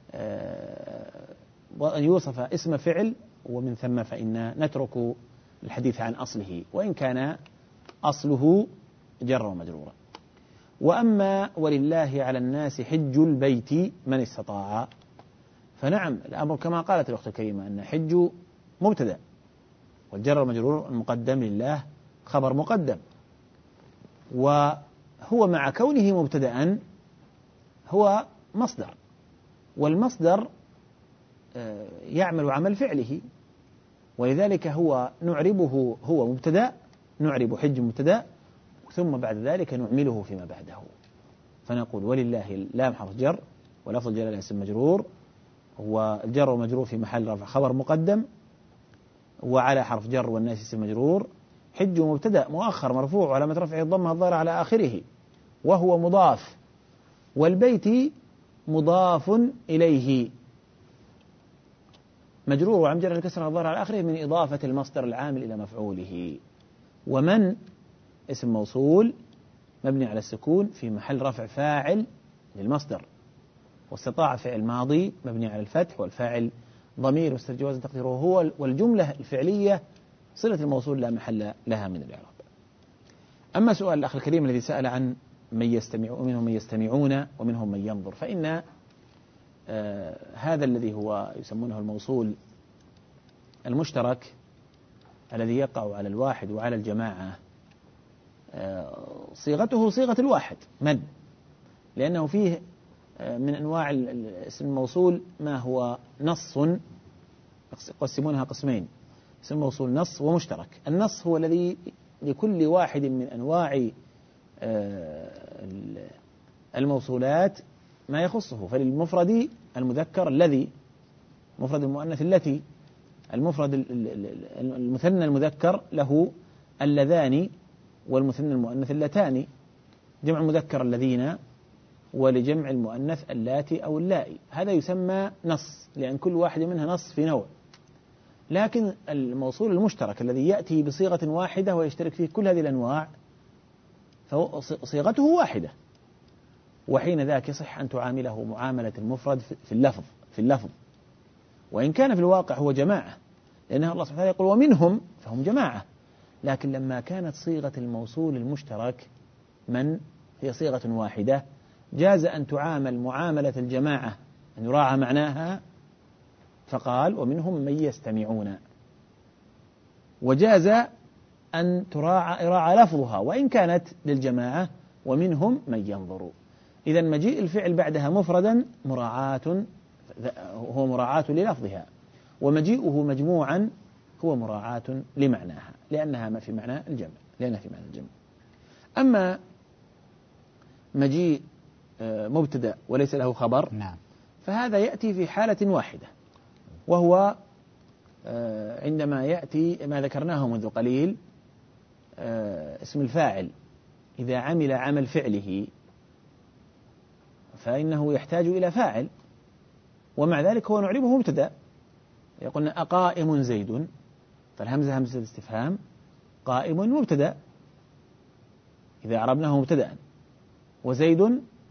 أن يوصف اسم فعل، ومن ثم فإن نترك الحديث عن أصله وإن كان أصله جر ومجرورا. وأما ولله على الناس حج البيت من استطاع، فنعم الأمر كما قالت الأخت الكريمة أن حج مبتدأ، والجر والمجرور المقدم لله خبر مقدم، وهو مع كونه مبتدأ هو مصدر، والمصدر يعمل عمل فعله، ولذلك هو نعربه هو مبتدأ، نعرب حج مبتدأ ثم بعد ذلك نعمله فيما بعده، فنقول ولله لام حرف جر ولفظ الجلالة اسم مجرور، والجر والمجرور في محل رفع خبر مقدم، وعلى حرف جر والناس اسم مجرور، حج مبتدأ مؤخر مرفوع وعلامة رفعه الضمة الظاهرة على آخره وهو مضاف، والبيت مضاف إليه مجرور وعلامة جر الكسرة الظاهرة على آخره من إضافة المصدر العامل إلى مفعوله. ومن اسم موصول مبني على السكون في محل رفع فاعل للمصدر، واستطاع فعل ماضي مبني على الفتح والفاعل ضمير مستتر جوازا تقديره هو، والجملة الفعلية صلة الموصول لا محل لها من الإعراب. أما سؤال الأخ الكريم الذي سأل عن من يستمع ومنهم من يستمعون ومنهم من ينظر، فإن آه هذا الذي هو يسمونه الموصول المشترك الذي يقع على الواحد وعلى الجماعة آه صيغته صيغة الواحد من، لأنه فيه آه من أنواع اسم الموصول ما هو نص، يقسمونها قسمين، اسم موصول نص ومشترك. النص هو الذي لكل واحد من أنواع الموصولات ما يخصه، فللمفرد المذكر الذي، مفرد المؤنث التي، المفرد المثنى المذكر له اللذان، والمثنى المؤنث اللتان، جمع المذكر الذين، ولجمع المؤنث اللاتي أو اللائي، هذا يسمى نص لأن كل واحد منها نص في نوع. لكن الموصول المشترك الذي يأتي بصيغة واحدة ويشترك فيه كل هذه الأنواع فصيغته واحدة، وحين ذاك يصح أن تعامله معاملة المفرد في اللفظ في اللفظ وإن كان في الواقع هو جماعة، لأنه الله سبحانه وتعالى يقول ومنهم فهم جماعة، لكن لما كانت صيغة الموصول المشترك من هي صيغة واحدة جاز أن تعامل معاملة الجماعة، أن يراعى معناها، فقال ومنهم من يستمعون، وجاز أن تراعى إراعى لفظها وإن كانت للجماعة ومنهم من ينظر. إذا مجيء الفعل بعدها مفردا مراعاة هو مراعاة للفظها، ومجيئه مجموعا هو مراعاة لمعناها، لأنها ما في معنى الجمع. لا نفي معنى الجمع. أما مجيء مبتدأ وليس له خبر نعم. فهذا يأتي في حالة واحدة، وهو عندما يأتي ما ذكرناه منذ قليل، اسم الفاعل إذا عمل عمل فعله فإنه يحتاج إلى فاعل، ومع ذلك هو نعربه مبتدأ. يقولنا أقائم زيد، فالهمزة همزة الاستفهام، قائم مبتدأ إذا عربناه مبتدأ، وزيد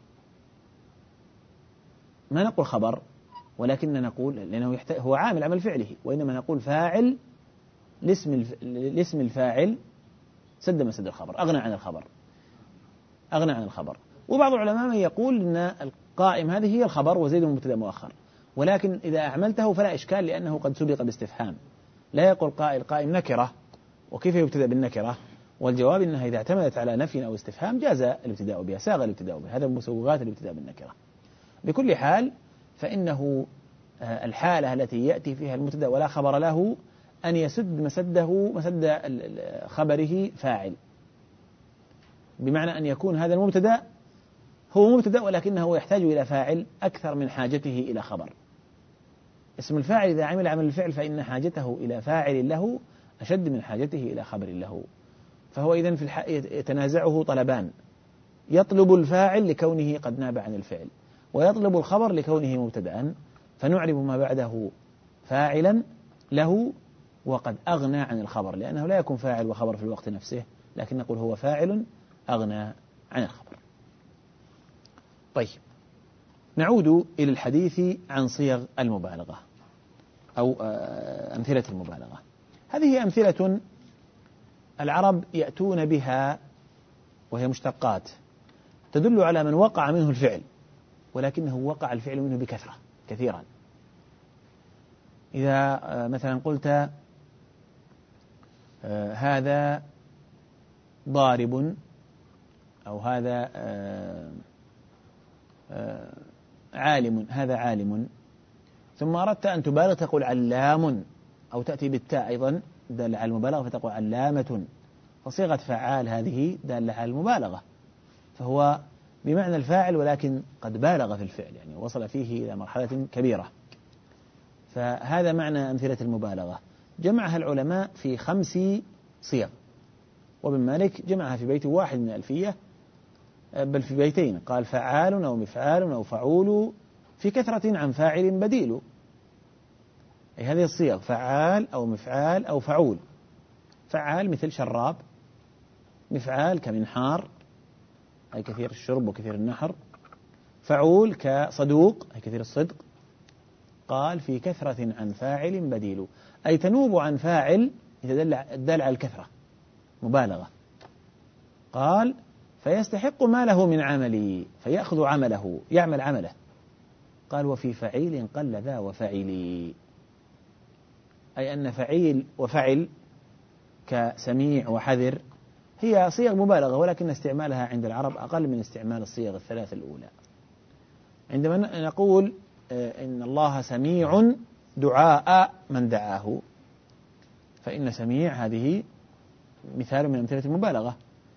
ما نقول خبر، ولكن نقول لأنه يحتاج هو عامل عمل فعله، وإنما نقول فاعل لاسم لاسم الفاعل سد مسد الخبر، أغنى عن الخبر أغنى عن الخبر. وبعض العلماء من يقول أن القائم هذه هي الخبر وزيد مبتدأ مؤخر، ولكن إذا أعملته فلا إشكال لأنه قد سبق باستفهام. لا يقول قائل قائم نكرة وكيف يبتدأ بالنكرة؟ والجواب أنها إذا اعتمدت على نفي أو استفهام جاز الابتداء بها، ساغ الابتداء بها، هذا من مسوغات الابتداء بالنكرة. بكل حال فإنه الحالة التي يأتي فيها المبتدأ ولا خبر له أن يسد مسده مسد خبره فاعل، بمعنى أن يكون هذا المبتدأ هو مبتدأ ولكنه يحتاج إلى فاعل أكثر من حاجته إلى خبر. اسم الفاعل إذا عمل عمل الفعل فإن حاجته إلى فاعل له أشد من حاجته إلى خبر له، فهو إذن في الح... يتنازعه طلبان، يطلب الفاعل لكونه قد ناب عن الفعل، ويطلب الخبر لكونه مبتدأ، فنعرب ما بعده فاعلا له وقد أغنى عن الخبر، لأنه لا يكون فاعل وخبر في الوقت نفسه، لكن نقول هو فاعل أغنى عن الخبر. طيب، نعود إلى الحديث عن صيغ المبالغة أو أمثلة المبالغة. هذه أمثلة العرب يأتون بها وهي مشتقات تدل على من وقع منه الفعل، ولكنه وقع الفعل منه بكثرة كثيرا. إذا مثلا قلت هذا ضارب، أو هذا عالم، هذا عالم، ثم أردت أن تبالغ تقول علام، أو تأتي بالتاء أيضا دالة على المبالغة فتقول علامة، فصيغة فعال هذه دالة على المبالغة، فهو بمعنى الفاعل ولكن قد بالغ في الفعل، يعني وصل فيه إلى مرحلة كبيرة. فهذا معنى أمثلة المبالغة. جمعها العلماء في خمس صيغ، وابن مالك جمعها في بيت واحد من الألفية، بل في بيتين، قال فعال أو مفعال أو فعول في كثرة عن فاعل بديل. أي هذه الصيغ فعال أو مفعال أو فعول. فعال مثل شراب، مفعال كمنحار أي كثير الشرب وكثير النحر، فعول كصدوق أي كثير الصدق. قال في كثرة عن فاعل بديل، أي تنوب عن فاعل يدل على الكثرة، مبالغة. قال فيستحق ما له من عملي، فيأخذ عمله، يعمل عمله. قال وفي فعيل قل ذا وفعلي، أي أن فعيل وفعل كسميع وحذر هي صيغ مبالغة، ولكن استعمالها عند العرب أقل من استعمال الصيغ الثلاث الأولى. عندما نقول إن الله سميع دعاء من دعاه، فإن سميع هذه مثال من أمثلة المبالغة،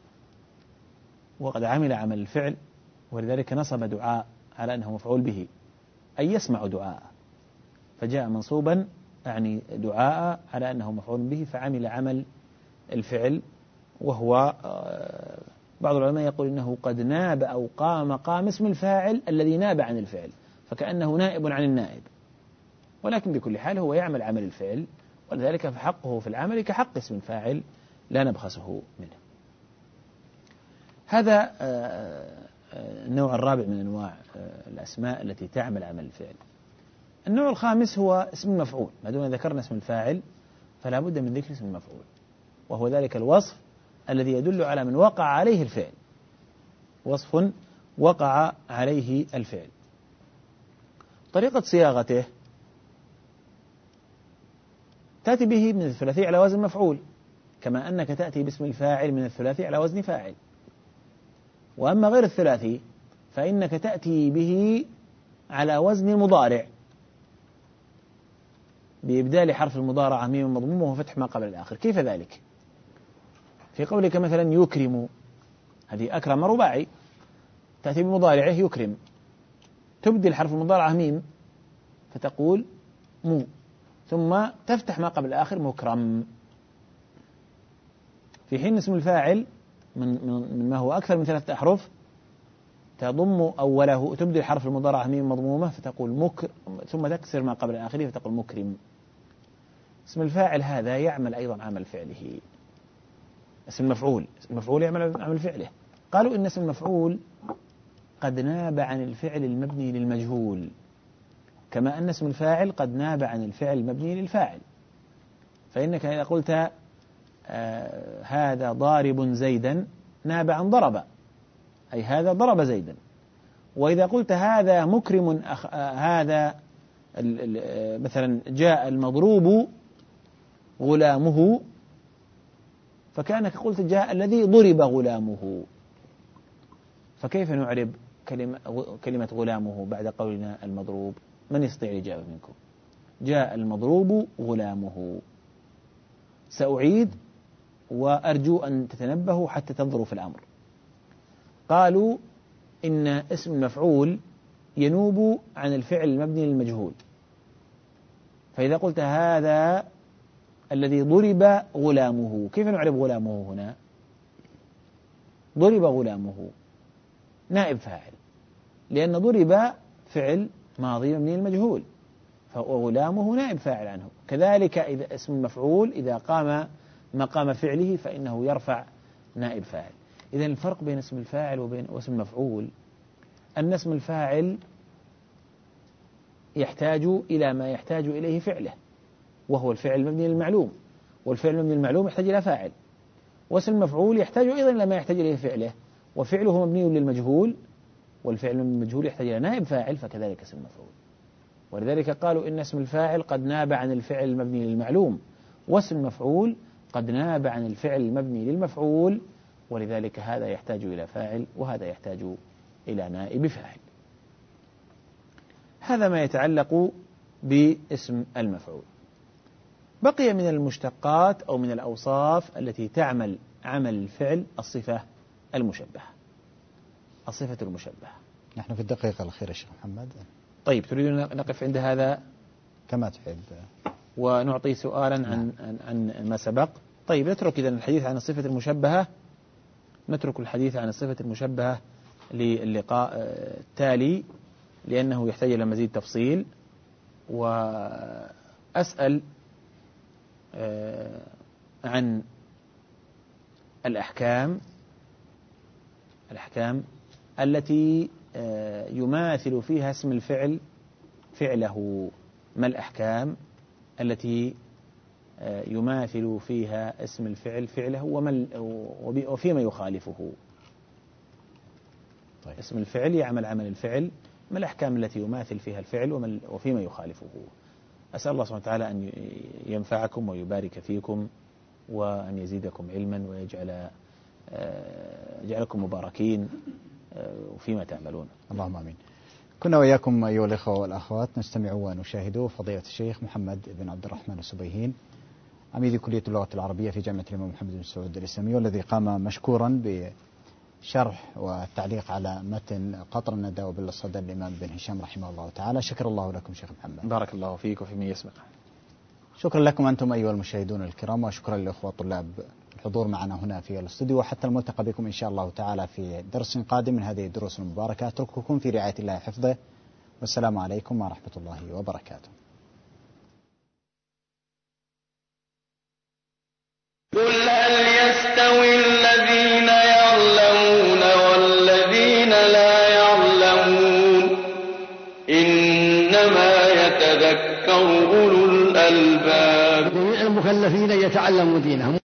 وقد عمل عمل الفعل، ولذلك نصب دعاء على أنه مفعول به، أي يسمع دعاء، فجاء منصوبا يعني دعاء على أنه مفعول به، فعمل عمل الفعل. وهو بعض العلماء يقول إنه قد ناب أو قام مقام اسم الفاعل الذي ناب عن الفعل، فكأنه نائب عن النائب، ولكن بكل حال هو يعمل عمل الفعل، ولذلك فحقه في العمل كحق اسم الفاعل لا نبخسه منه. هذا النوع الرابع من أنواع الأسماء التي تعمل عمل الفعل. النوع الخامس هو اسم المفعول. ما دون ذكرنا اسم الفاعل فلا بد من ذكر اسم المفعول، وهو ذلك الوصف الذي يدل على من وقع عليه الفعل، وصف وقع عليه الفعل. طريقة صياغته تأتي به من الثلاثي على وزن مفعول، كما أنك تأتي باسم الفاعل من الثلاثي على وزن فاعل. وأما غير الثلاثي فإنك تأتي به على وزن المضارع بإبدال حرف المضارعة ميم مضمومة وفتح ما قبل الآخر. كيف ذلك؟ في قولك مثلا يكرم، هذه أكرم رباعي، تأتي بمضارعه يكرم، تبدل حرف المضارعة ميم فتقول مو، ثم تفتح ما قبل الآخر مكرم. في حين اسم الفاعل من, من ما هو أكثر من ثلاثة أحرف تضم أوله، تبدل حرف المضارعة ميم مضمومة فتقول مكر، ثم تكسر ما قبل الآخر فتقول مكرم. اسم الفاعل هذا يعمل أيضا عمل فعله. اسم المفعول، اسم المفعول يعمل عمل فعله. قالوا إن اسم المفعول قد ناب عن الفعل المبني للمجهول، كما أن اسم الفاعل قد ناب عن الفعل المبني للفاعل. فإنك إذا قلت آه هذا ضارب زيدا ناب عن ضرب، أي هذا ضرب زيدا. وإذا قلت هذا مكرم أخ... آه هذا ال... ال... مثلا جاء المضروب غلامه، فكأنك قلت جاء الذي ضرب غلامه. فكيف نعرب كلمة, كلمة غلامه بعد قولنا المضروب؟ من يستطيع الإجابة منكم؟ جاء المضروب غلامه. سأعيد وأرجو أن تتنبهوا حتى تنظروا في الأمر. قالوا إن اسم المفعول ينوب عن الفعل المبني للمجهول، فإذا قلت هذا الذي ضرب غلامه، كيف نعرب غلامه هنا؟ ضرب غلامه نائب فاعل، لأن ضرب فعل ماضي مبني للمجهول، فغلامه نائب فاعل عنه. كذلك إذا اسم المفعول إذا قام مقام فعله فإنه يرفع نائب فاعل. إذن الفرق بين اسم الفاعل وبين اسم المفعول أن اسم الفاعل يحتاج إلى ما يحتاج إليه فعله، وهو الفعل المبني للمعلوم، والفعل المبني للمعلوم يحتاج إلى فاعل. واسم المفعول يحتاج أيضا إلى ما يحتاج إليه فعله، وفعله مبني للمجهول، والفعل المجهول يحتاج إلى نائب فاعل، فكذلك اسم المفعول. ولذلك قالوا إن اسم الفاعل قد ناب عن الفعل المبني للمعلوم، واسم المفعول قد ناب عن الفعل المبني للمفعول، ولذلك هذا يحتاج إلى فاعل وهذا يحتاج إلى نائب فاعل. هذا ما يتعلق باسم المفعول. بقي من المشتقات أو من الأوصاف التي تعمل عمل الفعل الصفة المشبهة. الصفة المشبهة. نحن في الدقيقة الأخيرة شيخ محمد. طيب، تريدون نقف عند هذا كما تحب ونعطي سؤالا عن عن, عن ما سبق؟ طيب، نترك إذن الحديث عن الصفة المشبهة، نترك الحديث عن الصفة المشبهة للقاء التالي لأنه يحتاج إلى مزيد تفصيل. وأسأل عن الأحكام الأحكام التي يماثل فيها اسم الفعل فعله. ما الأحكام التي يماثل فيها اسم الفعل فعله وفيما يخالفه؟ طيب. اسم الفعل يعمل عمل الفعل، ما الأحكام التي يماثل فيها الفعل وفيما يخالفه؟ أسأل الله سبحانه وتعالى أن ينفعكم ويبارك فيكم وأن يزيدكم علما ويجعل يجعلكم مباركين وفيما تعملون. اللهم آمين. كنا وإياكم أيها الإخوة والأخوات نستمع ونشاهد فضيلة الشيخ محمد بن عبد الرحمن السبيهين، عميد كلية اللغة العربية في جامعة الإمام محمد بن سعود الإسلامية، والذي قام مشكورا بشرح والتعليق على متن قطر الندى وبالصدى الإمام بن هشام رحمه الله تعالى. شكر الله لكم شيخ محمد. بارك الله فيك وفي من يسمع. شكرا لكم أنتم أيها المشاهدون الكرام، وشكرا للأخوة الطلاب الحضور معنا هنا في الاستوديو، وحتى الملتقى بكم إن شاء الله تعالى في درس قادم من هذه الدروس المباركة. أترككم في رعاية الله حفظه، والسلام عليكم ورحمة الله وبركاته. قل هل يستوي الذين يعلمون والذين لا يعلمون إنما يتذكر أولو الألباب. جميع المكلفين يتعلموا دينهم.